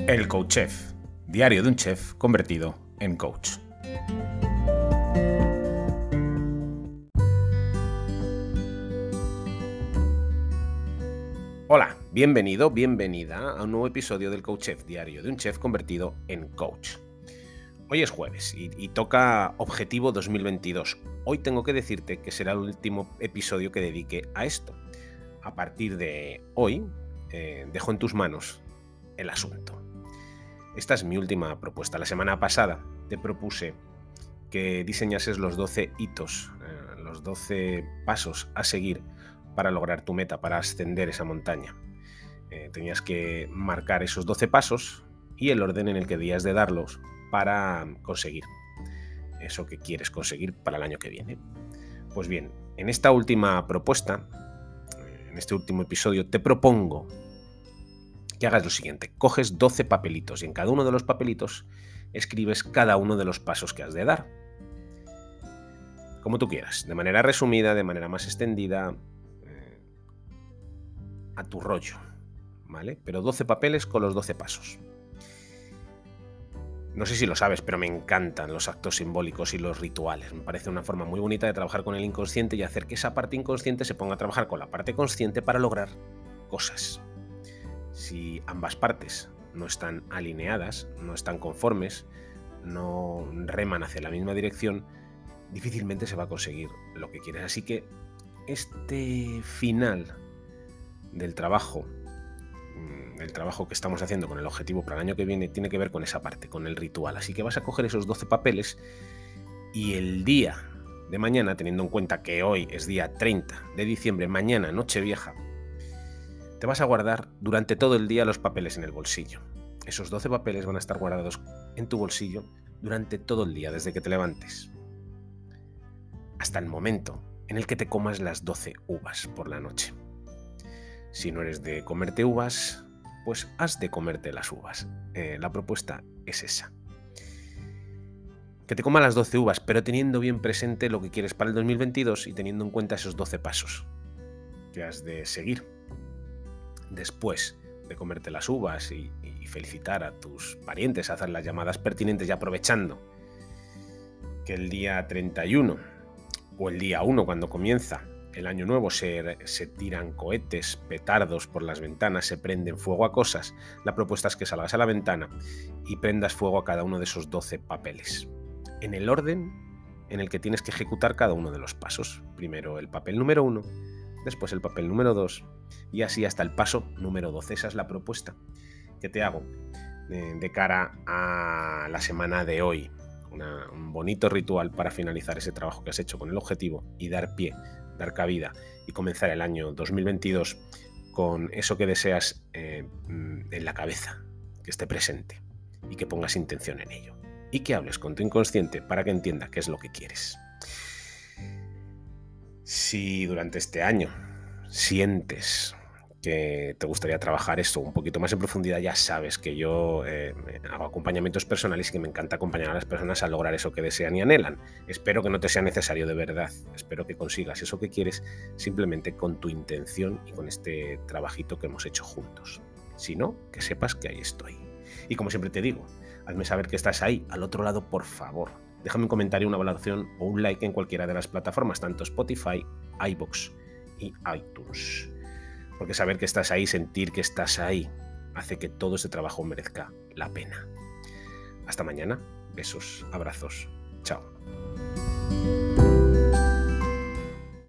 El Coach Chef, diario de un chef convertido en coach. Hola, bienvenido, bienvenida a un nuevo episodio del Coach Chef, diario de un chef convertido en coach. Hoy es jueves y toca Objetivo 2022. Hoy tengo que decirte que será el último episodio que dedique a esto. A partir de hoy, dejo en tus manos el asunto. Esta es mi última propuesta. La semana pasada te propuse que diseñases los 12 hitos, los 12 pasos a seguir para lograr tu meta, para ascender esa montaña. Tenías que marcar esos 12 pasos y el orden en el que debías de darlos para conseguir eso que quieres conseguir para el año que viene. Pues bien, en esta última propuesta, en este último episodio, te propongo que hagas lo siguiente. Coges 12 papelitos y en cada uno de los papelitos escribes cada uno de los pasos que has de dar. Como tú quieras, de manera resumida, de manera más extendida, a tu rollo, ¿vale? Pero 12 papeles con los 12 pasos. No sé si lo sabes, pero me encantan los actos simbólicos y los rituales. Me parece una forma muy bonita de trabajar con el inconsciente y hacer que esa parte inconsciente se ponga a trabajar con la parte consciente para lograr cosas. Si ambas partes no están alineadas, no están conformes, no reman hacia la misma dirección, difícilmente se va a conseguir lo que quieres. Así que este final del trabajo que estamos haciendo con el objetivo para el año que viene tiene que ver con esa parte, con el ritual. Así que vas a coger esos 12 papeles y el día de mañana, teniendo en cuenta que hoy es día 30 de diciembre, mañana Nochevieja, te vas a guardar durante todo el día los papeles en el bolsillo. Esos 12 papeles van a estar guardados en tu bolsillo durante todo el día, desde que te levantes hasta el momento en el que te comas las 12 uvas por la noche. Si no eres de comerte uvas, pues has de comerte las uvas. La propuesta es esa. Que te comas las 12 uvas, pero teniendo bien presente lo que quieres para el 2022 y teniendo en cuenta esos 12 pasos que has de seguir. Después de comerte las uvas y felicitar a tus parientes, hacer las llamadas pertinentes y aprovechando que el día 31 o el día 1 cuando comienza el año nuevo se tiran cohetes, petardos por las ventanas, se prenden fuego a cosas. La propuesta es que salgas a la ventana y prendas fuego a cada uno de esos 12 papeles, en el orden en el que tienes que ejecutar cada uno de los pasos. Primero el papel número 1, después el papel número 2 y así hasta el paso número 12. Esa es la propuesta que te hago de cara a la semana de hoy. Un bonito ritual para finalizar ese trabajo que has hecho con el objetivo y dar pie, dar cabida y comenzar el año 2022 con eso que deseas en la cabeza, que esté presente y que pongas intención en ello y que hables con tu inconsciente para que entienda qué es lo que quieres. Si durante este año sientes que te gustaría trabajar esto un poquito más en profundidad, ya sabes que yo hago acompañamientos personales y que me encanta acompañar a las personas a lograr eso que desean y anhelan. Espero que no te sea necesario de verdad, espero que consigas eso que quieres simplemente con tu intención y con este trabajito que hemos hecho juntos. Si no, que sepas que ahí estoy. Y como siempre te digo, hazme saber que estás ahí, al otro lado, por favor. Déjame un comentario, una valoración o un like en cualquiera de las plataformas, tanto Spotify, iVoox y iTunes. Porque saber que estás ahí, sentir que estás ahí, hace que todo ese trabajo merezca la pena. Hasta mañana. Besos, abrazos. Chao.